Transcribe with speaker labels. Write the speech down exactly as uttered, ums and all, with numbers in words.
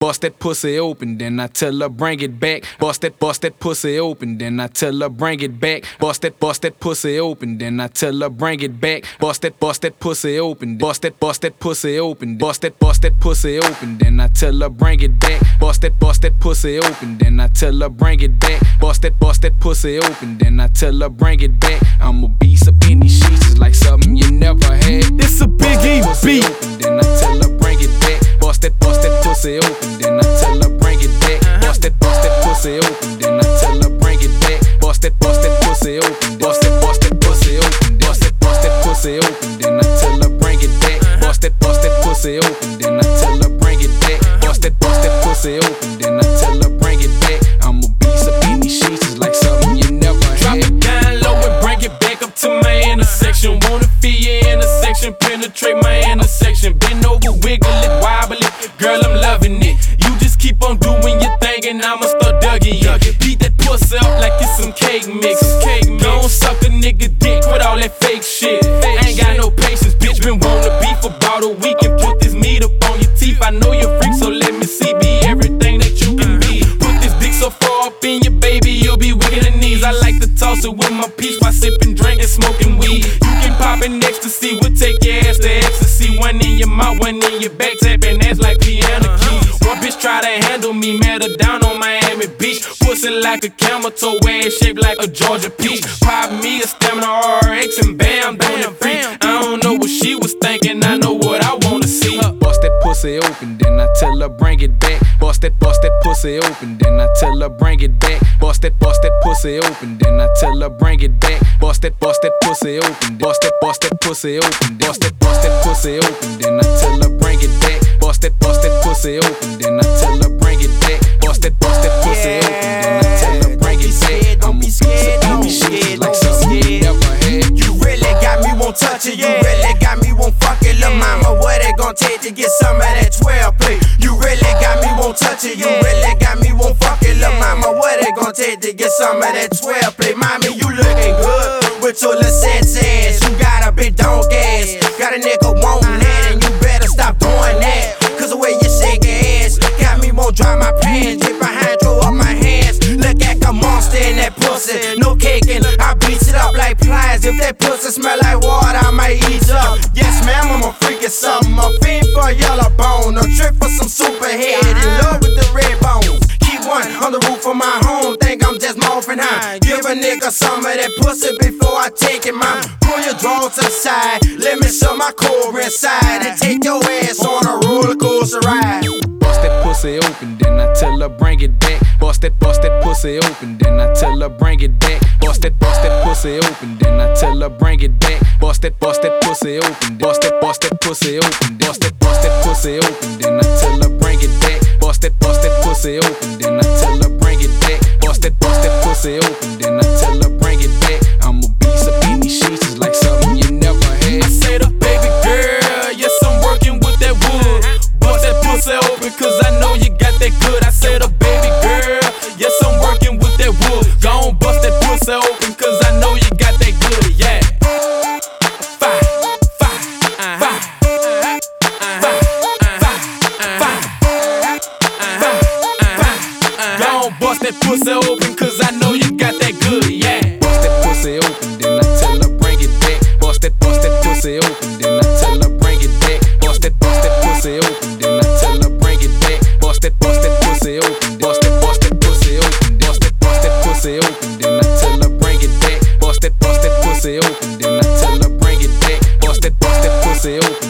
Speaker 1: bust that pussy open, then I tell her bring it back. Bust that, bust that pussy open, then I tell her bring it back. Bust that, bust that pussy open, then I tell her bring it back. Bust that, bust that pussy open, bust that, bust that pussy open, bust that, bust that pussy open, then I tell her bring it back. Bust that, bust that pussy open, then I tell her bring it back. Bust that, bust that pussy open, then I tell her bring it back. I'm a beast up in these sheets, it's like something you never had.
Speaker 2: It's a Big E beat.
Speaker 1: Open, then I tell her bring it back. Bust that, bust that pussy open, then I tell her bring it back. Bust that, bust that pussy open, then I tell her bring it back. Bust that, bust that pussy open, bust that, bust that pussy open, bust that, bust that pussy open, then I tell her bring it back. Bust that, bust that pussy open, then I tell her bring it back. Bust that, bust that pussy open, then I tell her bring it back. I'm a beast up in these sheets, it's like something you never had.
Speaker 2: Drop it down low and bring it back up to my intersection. Wanna feel your intersection, penetrate my intersection. Bend over, wiggle it, wobble it, girl, I'm loving it. You just keep on doing your thing and I'ma start dugging you. Beat that pussy up like it's some cake mix. Don't suck a nigga dick with all that fake shit. Ain't got no patience, bitch, been wanna beef about a week and put this meat up on your teeth. I know you're freak, so let me see, be everything that you can be. Put this dick so far up in your baby, you'll be weak in the knees. I like to toss it with my piece by sipping, drinking, smoking weed. You can pop an ecstasy, we'll take your ass to ecstasy. One in your mouth, one in your back, tapping ass like piano keys. One bitch try to handle me, met her down on Miami Beach. Pussy like a camel toe, ass shaped like a Georgia peach. Pop me a stamina R X and bam, down the free. I don't know what she was thinking, I know what I wanna see.
Speaker 1: Bust that pussy open, then I tell her bring it back. Bust that, bust that pussy open, then I tell her bring it back. Bust that, bust that pussy open, then I tell her bring it back. Bust that, bust that pussy open, bust that, bust that pussy open, bust that, bust that pussy open, then I tell her bring it back. Bust that, bust that pussy open, then I tell her bring it back. Bust that, bust that pussy open, then I tell her bring it back. I'm a beast up in these sheets, like something you never had.
Speaker 3: You really got me, won't touch it. You really got me, won't fuck it. Lil' mama, what it gon' take to get some of that twelve play? You really got me, won't touch it. You really got me, won't fuck it. Lil' mama, what it gon' take to get some of that twelve play? Mommy, you looking good with your little sex ass. You got a big dog ass, got a nigga wantin' that, and you better stop doing that. Cause the way you shake your ass got me, won't dry my pants. Get behind, throw up my hands. Look at a monster in that pussy, no caking. I beat it up like pliers. If that pussy smell like water, I might eat it up. Yes, ma'am, I'm a freak or something. A fiend for a yellow bone, a trip for some superhead. In love with the red bones. Keep one on the roof of my home. Think I'm just morphing high. Give a nigga some of that pussy before I take it, mom. Pull your drawers to the side. Let me show my core inside and take your ass on a roller coaster ride.
Speaker 1: Bust that pussy open, then I tell her bring it back. Bust that, bust that pussy open, then I tell her bring it back. Bust that, bust that pussy open, then I tell her bring it back. Bust that, bust that pussy open, bust that, bust that pussy open, bust that, bust that pussy open, then I tell her bring it back. Bust that, bust that pussy open, then I tell her bring it back. Bust that, bust that pussy open, then I tell her bring it back. I'm a beast up in these sheets, it's like something you never had.
Speaker 2: I say the baby girl, yes, I'm working with that wood. Bust that pussy open, cause I know you got that good. I said the baby girl, yes, I'm working with that wood. Go on, bust that pussy open, cause I know you got that good, yeah. Fire, fire, fire, fire, fire, fire. Go on, bust that pussy open, cause I know you got that good, yeah.
Speaker 1: Bust that pussy open, then I tell her bring it back. Bust that, bust that pussy open, then I tell her bring it back. Bust that, bust that pussy open, then I tell her bring it back. Bust that, bust that pussy open, bust that, bust that pussy open, bust that, bust that pussy open, then I tell her bring it back. Bust that, bust that pussy open, then I tell her bring it back. Bust that, bust that pussy open.